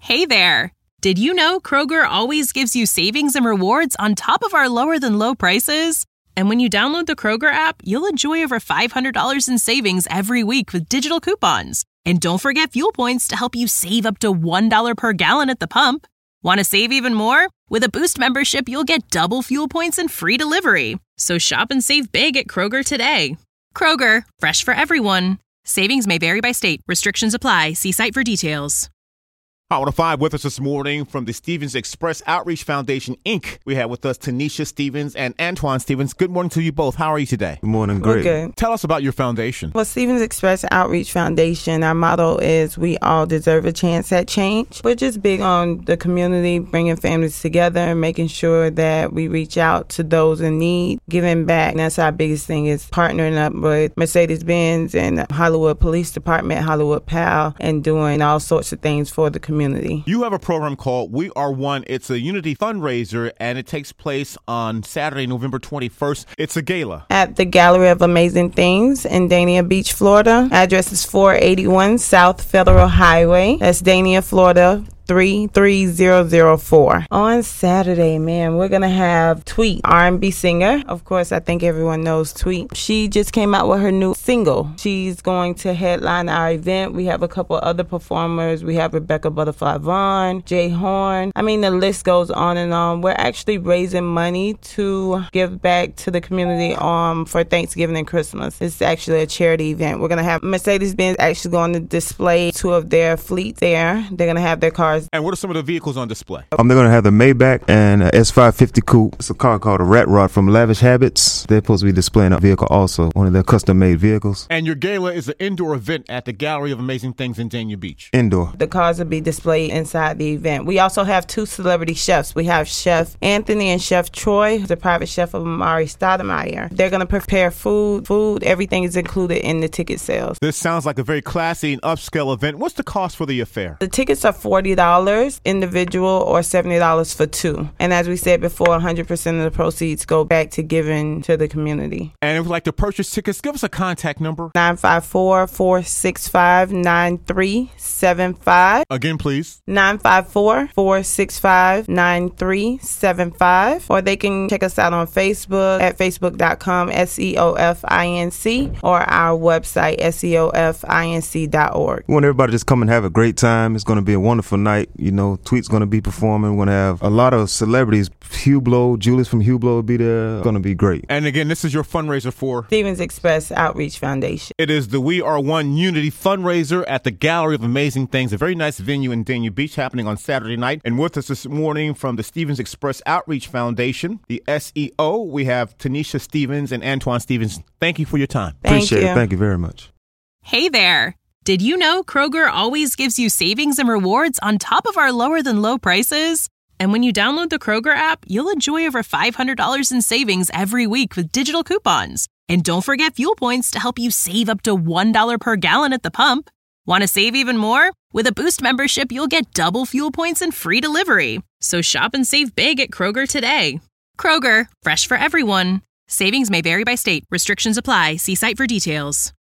Hey there! Did you know Kroger always gives you savings and rewards on top of our lower-than-low prices? And when you download the Kroger app, you'll enjoy over $500 in savings every week with digital coupons. And don't forget fuel points to help you save up to $1 per gallon at the pump. Want to save even more? With a Boost membership, you'll get double fuel points and free delivery. So shop and save big at Kroger today. Kroger, fresh for everyone. Savings may vary by state. Restrictions apply. See site for details. Hot 105 with us this morning from the Stevens Express Outreach Foundation, Inc. We have with us Tanisha Stevens and Antoine Stevens. Good morning to you both. How are you today? Good morning. Great. Good. Tell us about your foundation. Well, Stevens Express Outreach Foundation, our motto is we all deserve a chance at change. We're just big on the community, bringing families together, making sure that we reach out to those in need, giving back. And that's our biggest thing is partnering up with Mercedes-Benz and Hollywood Police Department, Hollywood PAL, and doing all sorts of things for the community. You have a program called We Are One. It's a unity fundraiser, and it takes place on Saturday, November 21st. It's a gala. At the Gallery of Amazing Things in Dania Beach, Florida. Address is 481 South Federal Highway. That's Dania, Florida. 33004. On Saturday, man, we're gonna have Tweet, R&B singer. Of course, I think everyone knows Tweet. She just came out with her new single. She's going to headline our event. We have a couple other performers. We have Rebecca Butterfly Vaughn, Jay Horn. I mean, the list goes on and on. We're actually raising money to give back to the community for Thanksgiving and Christmas. It's actually a charity event. We're gonna have Mercedes-Benz actually going to display two of their fleet there. They're gonna have their cars. And what are some of the vehicles on display? They're going to have the Maybach and a S550 Coupe. It's a car called a Rat Rod from Lavish Habits. They're supposed to be displaying a vehicle also, one of their custom-made vehicles. And your gala is an indoor event at the Gallery of Amazing Things in Dania Beach. Indoor. The cars will be displayed inside the event. We also have two celebrity chefs. We have Chef Anthony and Chef Troy, the private chef of Amari Stoudemire. They're going to prepare food. Everything is included in the ticket sales. This sounds like a very classy and upscale event. What's the cost for the affair? The tickets are $40 individual or $70 for two. And as we said before, 100% of the proceeds go back to giving to the community. And if you'd like to purchase tickets, give us a contact number. 954-465-9375. Again, please. 954-465-9375. Or they can check us out on Facebook at facebook.com SEOFINC or our website SEOFINC.org. We want everybody to just come and have a great time. It's going to be a wonderful night. You know, Tweet's going to be performing. We're going to have a lot of celebrities. Hublot, Julius from Hublot will be there. It's going to be great. And again, this is your fundraiser for Stevens Express Outreach Foundation. It is the We Are One Unity fundraiser at the Gallery of Amazing Things, a very nice venue in Dania Beach, happening on Saturday night. And with us this morning from the Stevens Express Outreach Foundation, the SEO, we have Tanisha Stevens and Antoine Stevens. Thank you for your time. Appreciate it. Thank you very much. Hey there! Did you know Kroger always gives you savings and rewards on top of our lower-than-low prices? And when you download the Kroger app, you'll enjoy over $500 in savings every week with digital coupons. And don't forget fuel points to help you save up to $1 per gallon at the pump. Want to save even more? With a Boost membership, you'll get double fuel points and free delivery. So shop and save big at Kroger today. Kroger, fresh for everyone. Savings may vary by state. Restrictions apply. See site for details.